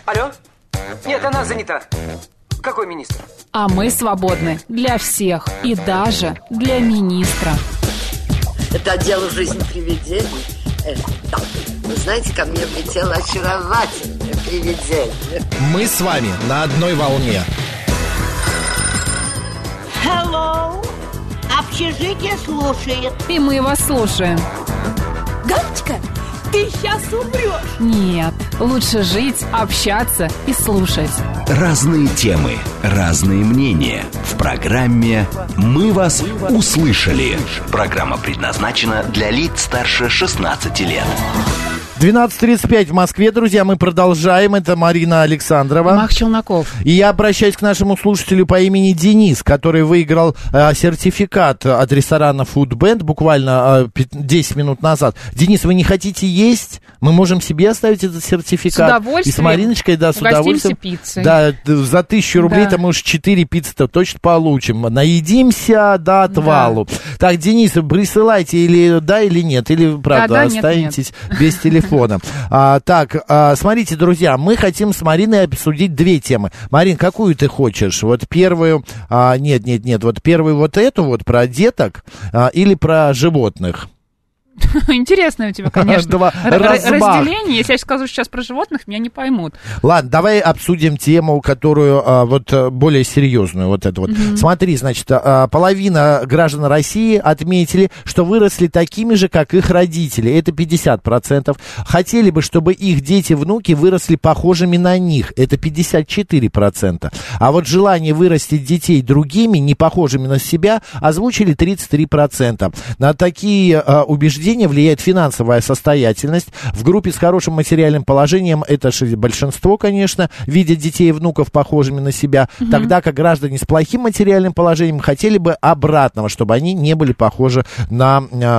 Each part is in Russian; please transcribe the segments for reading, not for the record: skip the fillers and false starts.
Алло? Нет, она занята. Какой министр? А мы свободны для всех и даже для министра. Это дело жизни привидений. Так, вы знаете, ко мне влетело очаровательное привидение. Мы с вами на одной волне. Hello. Общежитие слушает. И мы вас слушаем. Галочка, ты сейчас умрешь. Нет, лучше жить, общаться и слушать. Разные темы, разные мнения. В программе «Мы вас услышали». Программа предназначена для лиц старше 16 лет. 12:35 в Москве, друзья, мы продолжаем. Это Марина Александрова. Мах Челноков. И я обращаюсь к нашему слушателю по имени Денис, который выиграл сертификат от ресторана Food Band буквально 10 минут назад. Денис, вы не хотите есть? Мы можем себе оставить этот сертификат. С удовольствием. И с Мариночкой, да, с удовольствием. Пиццей. Да, за 1000 рублей, да. там уж 4 пиццы-то точно получим. Наедимся до отвалу. Да. Так, Денис, присылайте или да, или нет, или правда останетесь без телефона. Смотрите, друзья, мы хотим с Мариной обсудить две темы. Марин, какую ты хочешь? Вот первую, вот первую вот эту вот про деток или про животных? Интересное у тебя, конечно, разделение. Если я скажу сейчас про животных, меня не поймут. Ладно, давай обсудим тему, которую более серьезную. Вот эту вот. Смотри, значит, половина граждан России отметили, что выросли такими же, как их родители. Это 50%. Хотели бы, чтобы их дети-внуки выросли похожими на них. Это 54%. А вот желание вырастить детей другими, не похожими на себя, озвучили 33%. На такие убеждения влияет финансовая состоятельность. В группе с хорошим материальным положением, это большинство, конечно, видят детей и внуков похожими на себя, тогда как граждане с плохим материальным положением хотели бы обратного, чтобы они не были похожи на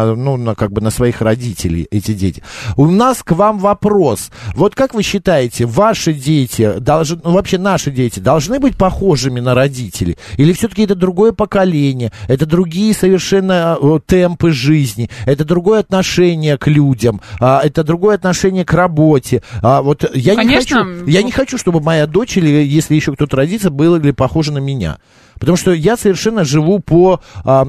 своих родителей, эти дети. У нас к вам вопрос. Вот как вы считаете, ваши дети, вообще наши дети, должны быть похожими на родителей? Или все-таки это другое поколение, это другие совершенно темпы жизни, это другое отношение к людям, это другое отношение к работе. Я не хочу, чтобы моя дочь, или если еще кто-то родится, были похожи на меня. Потому что я совершенно живу по, я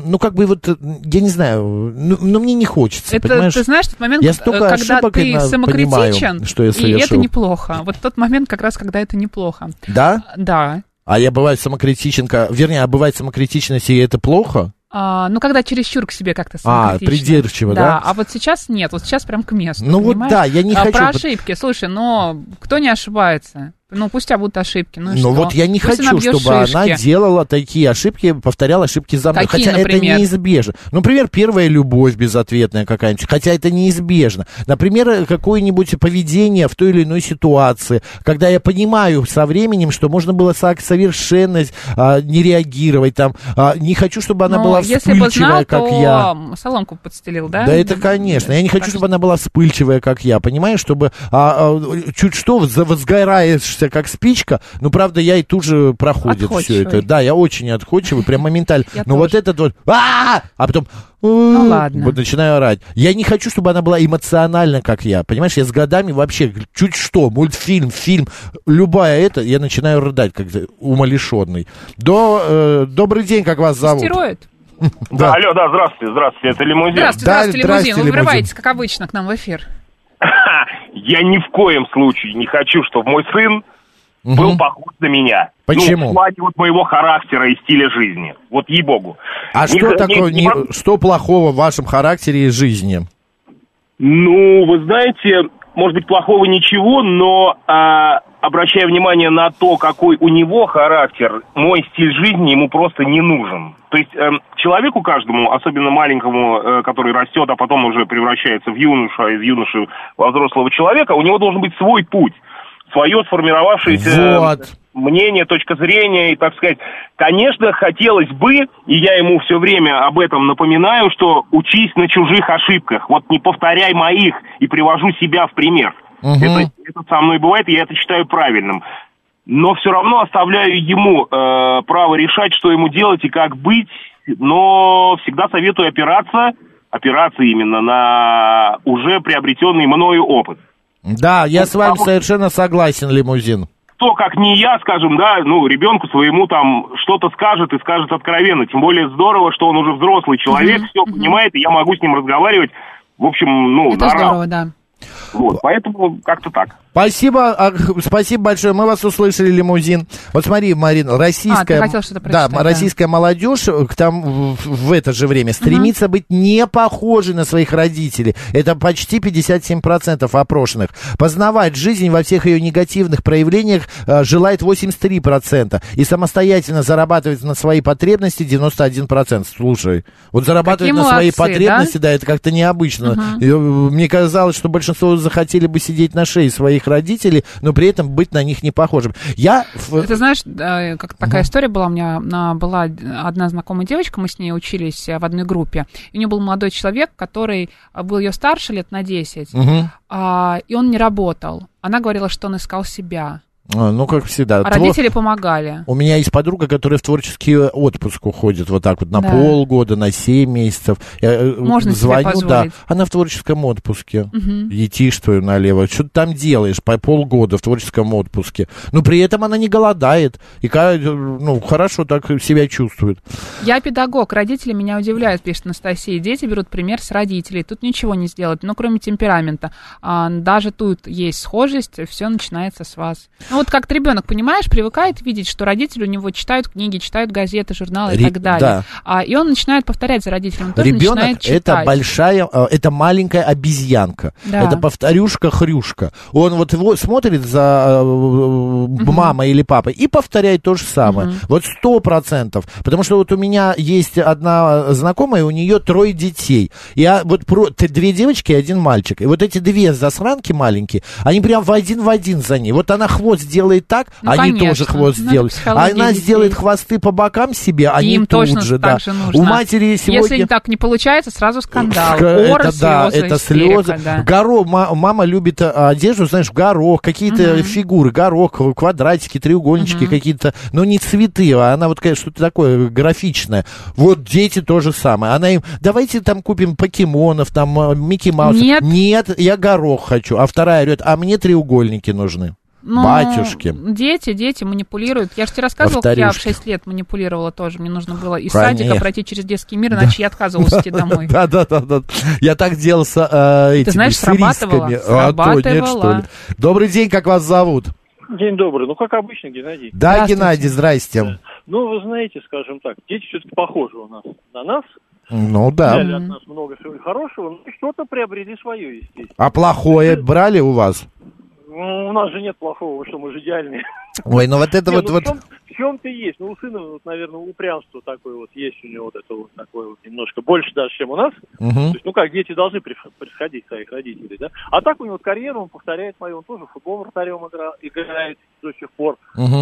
не знаю, мне не хочется, это, понимаешь? Ты знаешь, тот момент, я столько когда ты самокритичен, что я совершил. И это неплохо. Вот тот момент, как раз, когда это неплохо. Да? Да. А я бываю самокритичен, бывает самокритичность, и это плохо? Когда чересчур к себе как-то самокритично. Придирчиво, да? А вот сейчас нет, вот сейчас прям к месту, Ну понимаешь? вот да, я не хочу... Про ошибки, слушай, но кто не ошибается? Пусть у тебя будут ошибки, ну и что? Вот я не Пусть хочу, чтобы она делала такие ошибки, повторяла ошибки за мной. Какие, хотя например? Это неизбежно. Например, первая любовь безответная какая-нибудь, хотя это неизбежно. Например, какое-нибудь поведение в той или иной ситуации, когда я понимаю со временем, что можно было совершенно не реагировать. Не хочу, чтобы она была вспыльчивая, как я. Соломку подстелил, да? Да это, конечно. Я не хочу, чтобы она была вспыльчивая, как я. Понимаешь, чтобы чуть что возгораешь как спичка, правда, я и тут же проходит все это. Да, я очень отходчивый, прям моментально. Вот этот вот, а потом, ладно. Вот начинаю орать. Я не хочу, чтобы она была эмоциональна, как я. Понимаешь, я с годами вообще, чуть что, мультфильм, фильм, я начинаю рыдать, как умалишенный. Добрый день, как вас зовут? Стероид. Да, алло, да, здравствуйте, это лимузин. Здравствуйте, лимузин. Вы врываетесь, как обычно, к нам в эфир. Я ни в коем случае не хочу, чтобы мой сын был похож на меня. Почему? В плане моего характера и стиля жизни. Вот ей-богу. А что плохого в вашем характере и жизни? Вы знаете, может быть, плохого ничего, но обращая внимание на то, какой у него характер, мой стиль жизни ему просто не нужен. То есть человеку каждому, особенно маленькому, который растет, а потом уже превращается в юношу, а из юноши во взрослого человека, у него должен быть свой путь, свое сформировавшееся мнение, точка зрения, и, так сказать, конечно, хотелось бы, и я ему все время об этом напоминаю, что учись на чужих ошибках, вот не повторяй моих, и привожу себя в пример. Это со мной бывает, и я это считаю правильным. Но все равно оставляю ему право решать, что ему делать и как быть, но всегда советую опираться именно на уже приобретенный мною опыт. Да, я с вами совершенно согласен, Лимузин. Кто, как не я, скажем, да, ребенку своему там что-то скажет и скажет откровенно. Тем более здорово, что он уже взрослый человек, все понимает, и я могу с ним разговаривать, в общем, это здорово, да. Вот, поэтому как-то так. Спасибо большое, мы вас услышали, Лимузин. Вот смотри, Марина, российская молодежь там в это же время стремится быть не похожей на своих родителей. Это почти 57% опрошенных. Познавать жизнь во всех ее негативных проявлениях желает 83%. И самостоятельно зарабатывать на свои потребности 91%. Слушай, вот зарабатывать на свои потребности, да, это как-то необычно. Мне казалось, что большинство захотели бы сидеть на шее своих родителей, но при этом быть на них не похожим. Ты знаешь, как такая история была, у меня была одна знакомая девочка, мы с ней учились в одной группе, и у нее был молодой человек, который был ее старше лет на 10, и он не работал. Она говорила, что он искал себя. Ну, как всегда. Родители помогали. У меня есть подруга, которая в творческий отпуск уходит вот так вот на полгода, на 7 месяцев. Я Можно звоню, себе позволить. Она в творческом отпуске. Летишь твою налево. Что ты там делаешь по полгода в творческом отпуске? Но при этом она не голодает. И хорошо так себя чувствует. Я педагог. Родители меня удивляют, пишет Анастасия. Дети берут пример с родителей. Тут ничего не сделать, кроме темперамента. Даже тут есть схожесть, все начинается с вас. Вот как-то ребенок, понимаешь, привыкает видеть, что родители у него читают книги, читают газеты, журналы и так далее. Да. И он начинает повторять за родителями, он тоже начинает читать. Это маленькая обезьянка. Да. Это повторюшка-хрюшка. Он вот его смотрит за мамой или папой и повторяет то же самое. Вот 100%. Потому что вот у меня есть одна знакомая, у нее 3 детей. Я вот 2 девочки и 1 мальчик. И вот эти 2 засранки маленькие, они прям в один за ней. Вот она хвост сделает так, они конечно. Тоже хвост сделают. Она сделает хвосты по бокам себе, они им тут же, да. Нужно. У матери сегодня... Если так не получается, сразу скандал. Это слезы. Да. Горох, мама любит одежду, знаешь, в горох, какие-то фигуры, горох, квадратики, треугольнички какие-то, но не цветы, а она вот, конечно, что-то такое графичное. Вот дети то же самое. Она им, давайте там купим покемонов, там Микки Мауса. Нет, я горох хочу. А вторая орет, а мне треугольники нужны. Батюшки. Дети манипулируют. Я же тебе рассказывала, как я в 6 лет манипулировала тоже. Мне нужно было из садика пройти через детский мир, иначе я отказывалась идти домой. Да. Я так делал с этими Ты знаешь, срабатывало. Нет, что ли. Добрый день, как вас зовут? День добрый. Как обычно, Геннадий. Да, Геннадий, здрасте. Вы знаете, скажем так, дети все-таки похожи у нас на нас. Ну да. Взяли от нас много всего хорошего, но что-то приобрели свое, естественно. А плохое брали у вас? У нас же нет плохого, что мы же идеальные. Ой, вот это вот... В чем-то есть. У сына, наверное, упрямство такое есть у него, такое немножко больше даже, чем у нас. То есть, как дети должны происходить своих родителей, да. А так у него карьеру, он повторяет свою, он тоже футбол вратарем играет до сих пор.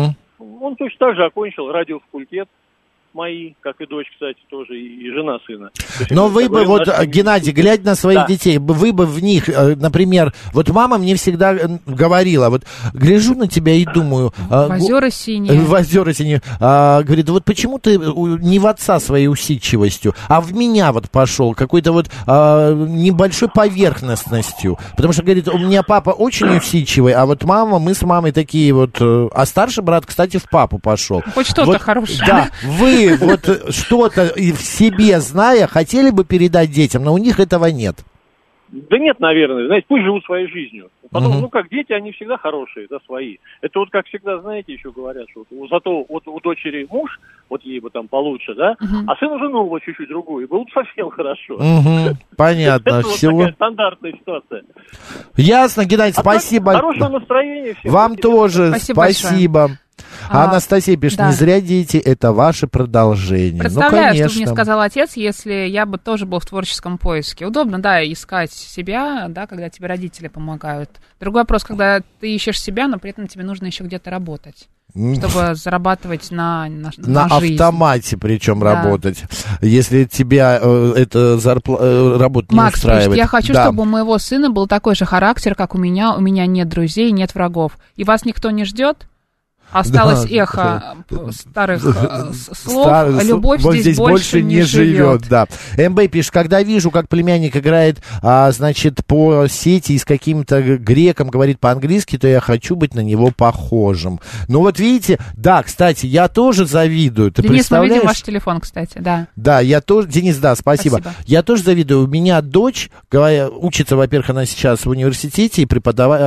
Он точно так же окончил радиофакультет. Мои, как и дочь, кстати, тоже, и жена сына. Но вы бы, Геннадий, глядя на своих детей, вы бы в них, например, вот мама мне всегда говорила, вот, гляжу на тебя и думаю... Озера синие. Говорит, вот почему ты не в отца своей усидчивостью, а в меня вот пошел, какой-то вот небольшой поверхностностью. Потому что, говорит, у меня папа очень усидчивый, а вот мы с мамой такие вот... А старший брат, кстати, в папу пошел. Хоть что-то хорошее. Да, вы вот что-то в себе зная, хотели бы передать детям, но у них этого нет. Да нет, наверное. Знаете, пусть живут своей жизнью. Потом, как дети, они всегда хорошие, да, свои. Это вот, как всегда, знаете, еще говорят, что зато вот у дочери муж, вот ей бы там получше, да, а сыну жену вот чуть-чуть другую, и было совсем хорошо. Понятно. Это вот такая стандартная ситуация. Ясно, Геннадий, спасибо. Хорошего настроения всем. Вам тоже спасибо. Анастасия пишет, не зря дети, это ваше продолжение. Представляю, что мне сказал отец, если я бы тоже был в творческом поиске. Удобно, да, искать себя, да, когда тебе родители помогают. Другой вопрос, когда ты ищешь себя, но при этом тебе нужно еще где-то работать, чтобы зарабатывать на жизнь. Автомате причем работать. Если тебя эта работа не устраивает. Макс, я хочу, чтобы у моего сына был такой же характер, как у меня. У меня нет друзей, нет врагов. И вас никто не ждет? Осталось эхо старых слов. Любовь здесь больше не живет. Да. МБ пишет, когда вижу, как племянник играет, значит, по сети и с каким-то греком говорит по-английски, то я хочу быть на него похожим. Ну вот видите, да, кстати, я тоже завидую. Ты Денис, представляешь? мы видим ваш телефон, кстати, да. Да, я тоже, Денис, да, спасибо. Я тоже завидую. У меня дочь учится, во-первых, она сейчас в университете и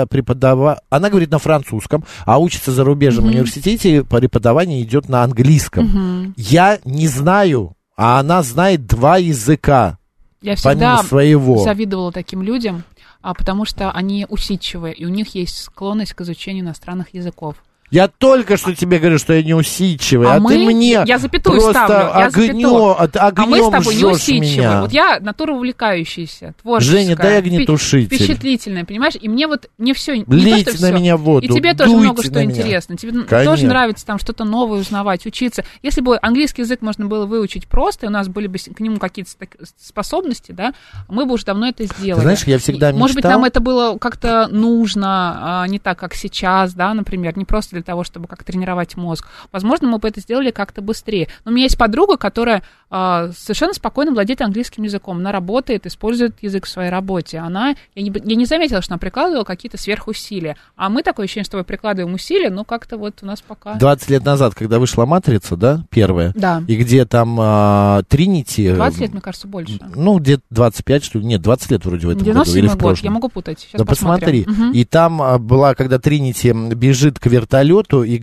она говорит на французском, а учится за рубежом в университете, преподавание идет на английском. Я не знаю, а она знает 2 языка. Я всегда своего. завидовала таким людям, потому что они усидчивые, и у них есть склонность к изучению иностранных языков. Я только что тебе говорю, что я не усидчивый, а ты мне я запятую просто ставлю, огнем а мы с тобой не усидчивые. Меня. Вот я натура увлекающаяся, творческая. Женя, дай огнетушитель. Впечатлительная, понимаешь? И мне все... Лейте на меня воду, и тебе тоже много что интересно. Тебе тоже нравится там что-то новое узнавать, учиться. Если бы английский язык можно было выучить просто, и у нас были бы к нему какие-то способности, да, мы бы уже давно это сделали. Ты знаешь, я всегда мечтал... Может быть, нам это было как-то нужно, не так, как сейчас, да, например, не просто для того, чтобы как тренировать мозг. Возможно, мы бы это сделали как-то быстрее. Но у меня есть подруга, которая совершенно спокойно владеет английским языком. Она работает, использует язык в своей работе. Я не заметила, что она прикладывала какие-то сверхусилия. А мы такое ощущение, что мы прикладываем усилия, но как-то вот у нас пока... 20 лет назад, когда вышла «Матрица», да, первая? Да. И где там Тринити... 20 лет, мне кажется, больше. Ну, где-то 25, что ли? Нет, 20 лет вроде в этом году. Или в прошлом. Я могу путать. Сейчас да посмотри. И там была, когда Тринити бежит к вертолету, и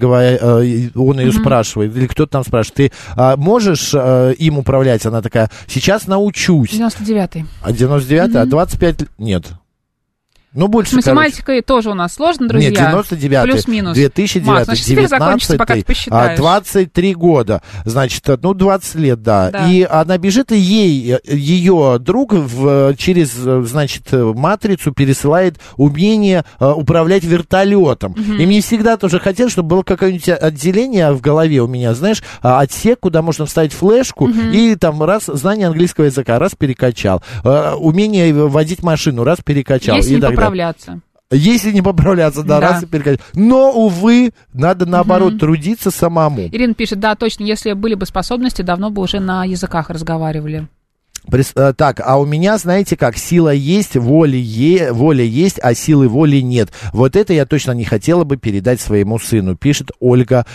он ее спрашивает, или кто-то там спрашивает, ты можешь им управлять? Она такая, сейчас научусь. 99-й. А 99-й? А 25... Нет. Ну, больше, с математикой тоже у нас сложно, друзья. Нет, 99-й, плюс-минус. 2009-й, Маш, значит, 19-й, 23 года. Значит, 20 лет, да. И она бежит, и ее друг через, значит, матрицу пересылает умение управлять вертолетом. И мне всегда тоже хотелось, чтобы было какое-нибудь отделение в голове у меня, знаешь, отсек, куда можно вставить флешку, и там раз знание английского языка, раз перекачал. Умение водить машину, раз перекачал. Если не поправляться. Если не поправляться, да, раз и перекачать. Но, увы, надо, наоборот, трудиться самому. Ирина пишет, да, точно, если были бы способности, давно бы уже на языках разговаривали. Так, а у меня, знаете как, сила есть, воля есть, а силы воли нет. Вот это я точно не хотела бы передать своему сыну, пишет Ольга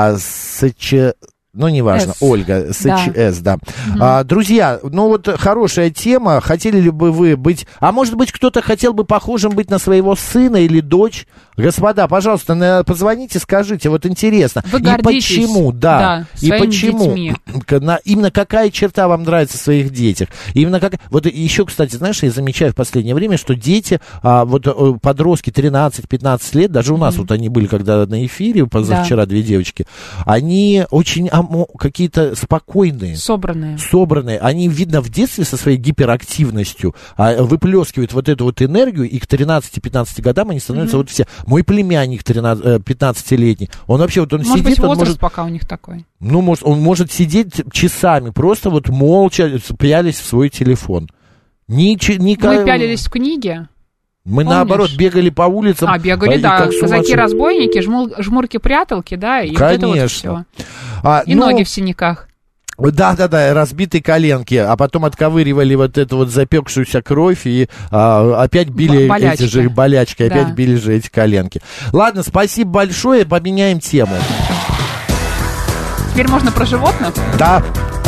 Ну, неважно, Ольга, СЧС, да. Друзья, ну вот хорошая тема. Хотели ли бы вы быть... А может быть, кто-то хотел бы похожим быть на своего сына или дочь? Господа, пожалуйста, позвоните, скажите, вот интересно. Вы гордитесь, и почему, да, и почему? Детьми. Именно какая черта вам нравится в своих детях? Именно как... Вот еще, кстати, знаешь, я замечаю в последнее время, что дети, вот подростки 13-15 лет, даже у нас вот они были, когда на эфире, позавчера две девочки, они очень... какие-то спокойные. Собранные. Они, видно, в детстве со своей гиперактивностью выплескивают вот эту вот энергию, и к 13-15 годам они становятся вот все. Мой племянник 15-летний, он вообще вот он может сидит... Может быть, возраст пока у них такой. Ну, он может сидеть часами, просто вот молча пялись в свой телефон. Мы пялились в книге. Мы, наоборот, бегали по улицам. Бегали, да. Казаки-разбойники, жмурки-пряталки, да, и конечно. Вот это вот все. И ноги в синяках. Да, разбитые коленки, а потом отковыривали вот эту вот запекшуюся кровь и опять били эти же болячки, опять били же эти коленки. Ладно, спасибо большое, поменяем тему. Теперь можно про животных? Да.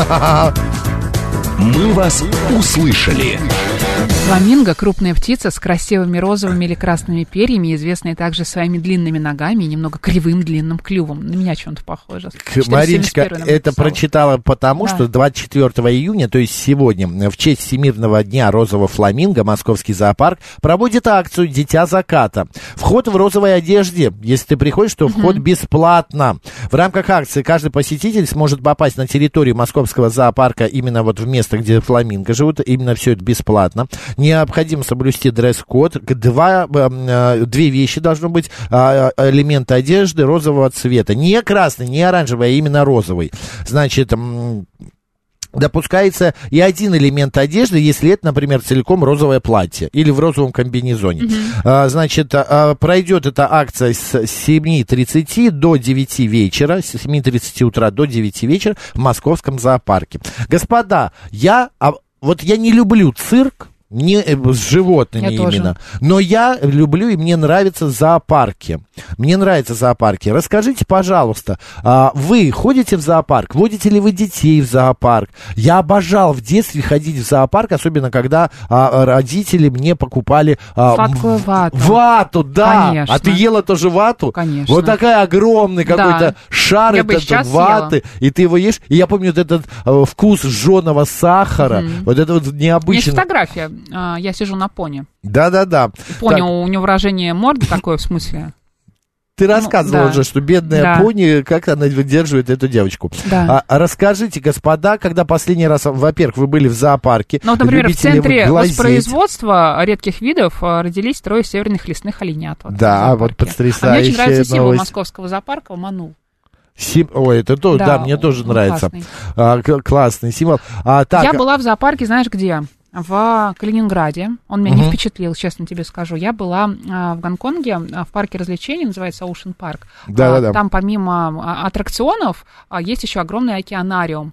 Мы вас услышали. Фламинго – крупная птица с красивыми розовыми или красными перьями, известная также своими длинными ногами и немного кривым длинным клювом. На меня чем-то похоже. Мариночка это прочитала потому, что 24 июня, то есть сегодня, в честь Всемирного дня розового фламинго, Московский зоопарк проводит акцию «Дитя заката». Вход в розовой одежде. Если ты приходишь, то вход бесплатно. В рамках акции каждый посетитель сможет попасть на территорию Московского зоопарка именно вот в место, где фламинго живут. Именно все это бесплатно. Необходимо соблюсти дресс-код. Две вещи должно быть. Элементы одежды розового цвета. Не красный, не оранжевый, а именно розовый. Значит... допускается и один элемент одежды, если это, например, целиком розовое платье или в розовом комбинезоне. Значит, пройдет эта акция с 7:30 до 9 вечера, с 7:30 утра до 9 вечера в Московском зоопарке. Господа, я не люблю цирк, не с животными именно, но я люблю и мне нравятся зоопарки. Мне нравятся зоопарки. Расскажите, пожалуйста, вы ходите в зоопарк? Водите ли вы детей в зоопарк? Я обожал в детстве ходить в зоопарк, особенно когда родители мне покупали сладкую вату. Вату, да. Конечно. А ты ела тоже вату? Конечно. Вот такая огромный какой-то шар этот ваты, и ты его ешь. И я помню вот этот вкус жженого сахара, вот это вот необычно. Есть фотография. Я сижу на пони. Да-да-да. Пони, у него выражение морды такое, в смысле... Ты рассказывала уже, что бедная пони, как она выдерживает эту девочку. Да. Расскажите, господа, когда последний раз, во-первых, вы были в зоопарке? Ну, например, в центре воспроизводства редких видов родились 3 северных лесных оленят. Вот потрясающая мне очень нравится символ новость. Московского зоопарка «Манул». Ой, это то, да, мне тоже нравится. Классный символ. Я была в зоопарке, знаешь, где? В Калининграде. Он меня не впечатлил, честно тебе скажу. Я была в Гонконге, в парке развлечений, называется Ocean Park. Там помимо аттракционов есть еще огромный океанариум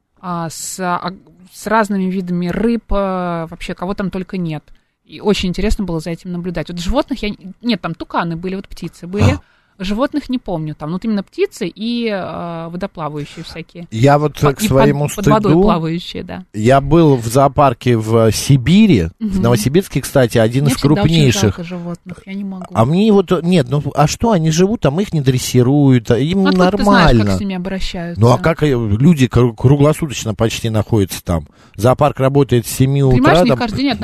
с разными видами рыб, вообще кого там только нет. И очень интересно было за этим наблюдать. Вот животных нет, там туканы были, вот птицы были. Животных не помню, там, вот именно птицы и водоплавающие всякие. Я вот к своему стыду... Под водой плавающие, да. Я был в зоопарке в Сибири, в Новосибирске, кстати, один из крупнейших. Мне животных, я не могу. А мне вот, нет, а что, они живут, там их не дрессируют, им нормально. Ты знаешь, как с ними обращаются. Ну, а как люди круглосуточно почти находятся там? Зоопарк работает с 7 утра до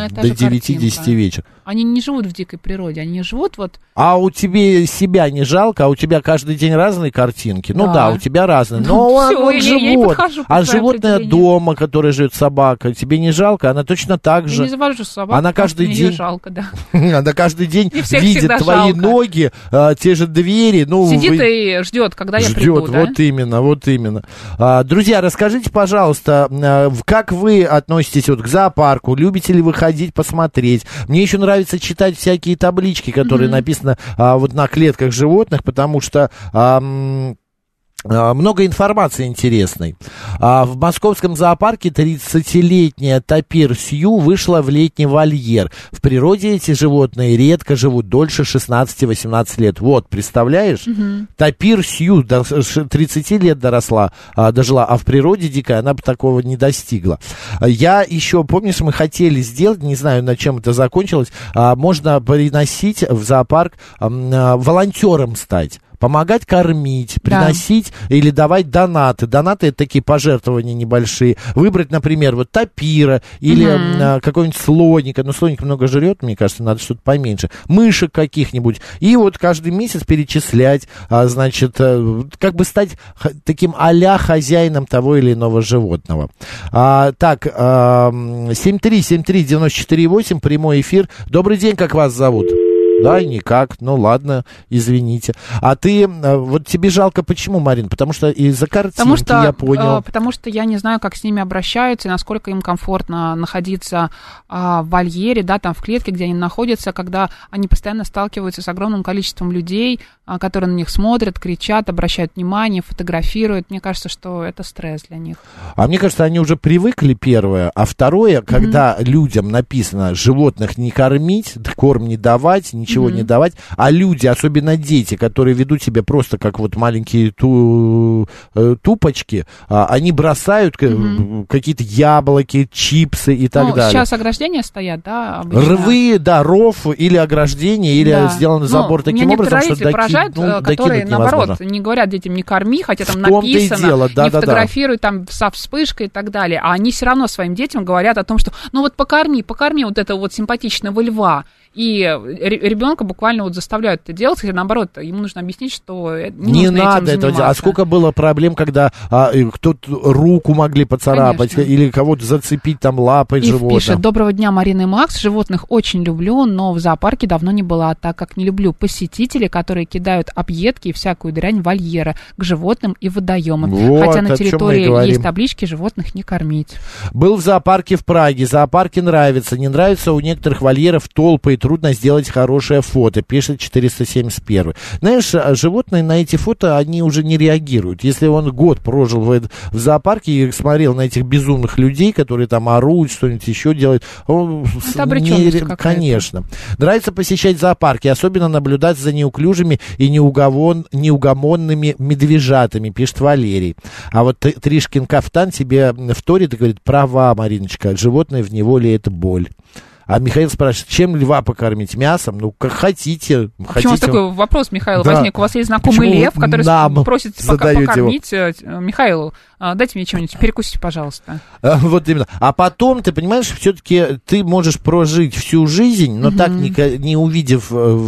9-10 вечера. Они не живут в дикой природе, они живут вот... А у тебя себя не жалко, а у тебя каждый день разные картинки? Ну да, у тебя разные. Но он живот. А животное дома, которое живет собака, тебе не жалко? Она точно так же. Я не завожу собаку, она каждый день... жалко, да. Она каждый день видит твои ноги, те же двери. Сидит и ждет, когда я приду, да? Вот именно. Друзья, расскажите, пожалуйста, как вы относитесь вот к зоопарку? Любите ли вы ходить посмотреть? Мне еще нравится читать всякие таблички, которые написаны вот на клетках животных, потому что много информации интересной. В московском зоопарке 30-летняя тапир Сью вышла в летний вольер. В природе эти животные редко живут дольше 16-18 лет. Вот, представляешь? Тапир Сью до 30 лет дожила, а в природе дикая она бы такого не достигла. Я еще, помнишь, мы хотели сделать, не знаю, на чем это закончилось, можно приносить в зоопарк, волонтером стать. Помогать кормить, приносить или давать донаты. Донаты — это такие пожертвования небольшие. Выбрать, например, вот тапира или какого-нибудь слоника. Но слоник много жрет, мне кажется, надо что-то поменьше. Мышек каких-нибудь. И вот каждый месяц перечислять, значит, как бы стать таким а-ля хозяином того или иного животного. Так, 7373948, прямой эфир. Добрый день, как вас зовут? Да, никак, ну ладно, извините. А ты, вот тебе жалко почему, Марин? Потому что из-за картинки, я понял. Потому что я не знаю, как с ними обращаются, и насколько им комфортно находиться в вольере, да, там в клетке, где они находятся, когда они постоянно сталкиваются с огромным количеством людей, которые на них смотрят, кричат, обращают внимание, фотографируют. Мне кажется, что это стресс для них. А мне кажется, они уже привыкли, первое. А второе, когда людям написано животных не кормить, корм не давать, ничего не давать, а люди, особенно дети, которые ведут себя просто как вот маленькие тупочки, они бросают какие-то яблоки, чипсы и так далее. Сейчас ограждения стоят, да? Обычно. Рвы, да, ров или ограждение, или сделан забор таким образом, что которые, наоборот, не говорят детям не корми, хотя там написано, не фотографируй там со вспышкой и так далее, а они все равно своим детям говорят о том, что ну вот покорми вот этого вот симпатичного льва. И ребенка буквально вот заставляют это делать, хотя наоборот, ему нужно объяснить, что не нужно надо этим этого делать. А сколько было проблем, когда кто-то руку могли поцарапать, Конечно. или кого-то зацепить там лапой животное. Пишет: доброго дня, Марина и Макс. Животных очень люблю, но в зоопарке давно не была, так как не люблю посетителей, которые кидают объедки и всякую дрянь в вольеры к животным и водоемам. Вот, хотя на о чем мы и территории говорим. есть таблички «животных не кормить». Был в зоопарке в Праге. Зоопарке нравится. Не нравится у некоторых вольеров толпы, и трудно сделать хорошее фото, пишет 471. Знаешь, животные на эти фото, они уже не реагируют. Если он год прожил в зоопарке и смотрел на этих безумных людей, которые там орут, что-нибудь еще делают, он Это обреченность какая-то. Конечно. Нравится посещать зоопарки, особенно наблюдать за неуклюжими и неугомонными медвежатами, пишет Валерий. А вот Тришкин кафтан тебе вторит и говорит: права, Мариночка, животное в неволе — это боль. А Михаил спрашивает: чем льва покормить? Мясом? Ну, как хотите. Почему у вас такой вопрос, Михаил, Да. возник? У вас есть знакомый Почему лев, который нам просит задаете покормить. Михаил, дайте мне чего-нибудь, перекусите, пожалуйста. Вот именно. А потом, ты понимаешь, все-таки ты можешь прожить всю жизнь, но так не увидев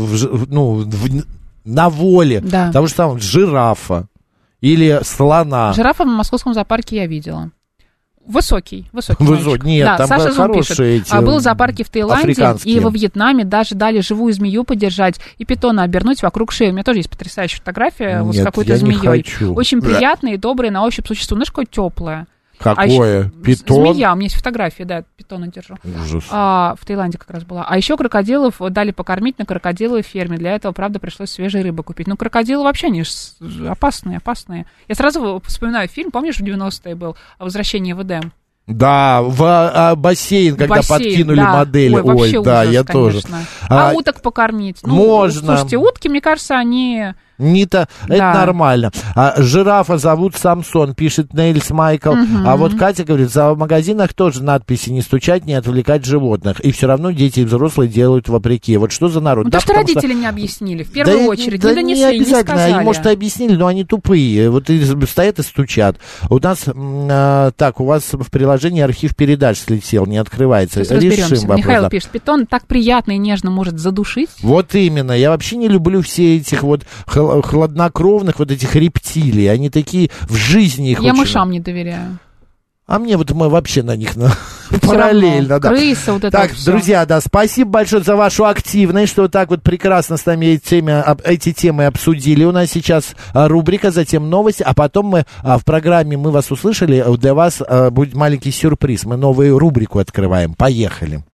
на воле Да. того же самого жирафа или слона. Жирафа в московском зоопарке я видела. Высокий мальчик. Нет, да, там Саша Зум хорошие пишет. эти Был в зоопарке в Таиланде, африканские. и во Вьетнаме даже дали живую змею подержать и питона обернуть вокруг шеи. У меня тоже есть потрясающая фотография вот с Нет, какой-то я не змеей. хочу. Очень приятное и доброе на ощупь существо. Знаешь, какое теплое. Какое? Питон? Змея, у меня есть фотография, да, питона держу. Ужас. В Таиланде как раз была. А еще крокодилов дали покормить на крокодиловой ферме. Для этого, правда, пришлось свежей рыбы купить. Ну, крокодилы вообще, они опасные. Я сразу вспоминаю фильм, помнишь, в 90-е был «Возвращение в Эдем». Да, в бассейн, когда подкинули да. модель. Ой, вообще да, ужас, я конечно. тоже. А уток покормить? Ну, можно. Слушайте, утки, мне кажется, они... Это Да. нормально. Жирафа зовут Самсон, пишет Нейлс Майкл. А вот Катя говорит: в магазинах тоже надписи: не стучать, не отвлекать животных. И все равно дети и взрослые делают вопреки. Вот что за народ? Ну, Да, то, что потому родители не объяснили, в первую очередь, не донесли, не не обязательно. сказали. Они, может, и объяснили, но они тупые. Вот и стоят и стучат. У нас, у вас в приложении архив передач слетел, не открывается. Сейчас разберемся. Решим вопрос. Михаил пишет: питон так приятно и нежно может задушить. Вот именно. Я вообще не люблю все этих вот хладнокровных вот этих рептилий. Они такие в жизни их Я очень... мышам не доверяю. А мне вот мы вообще на них Всё параллельно. равно. Да. Крыса, вот это Так, вот всё. друзья, да, спасибо большое за вашу активность, что вот так вот прекрасно с нами эти темы обсудили. У нас сейчас рубрика, затем новости, а потом мы в программе «Мы вас услышали», для вас будет маленький сюрприз. Мы новую рубрику открываем. Поехали.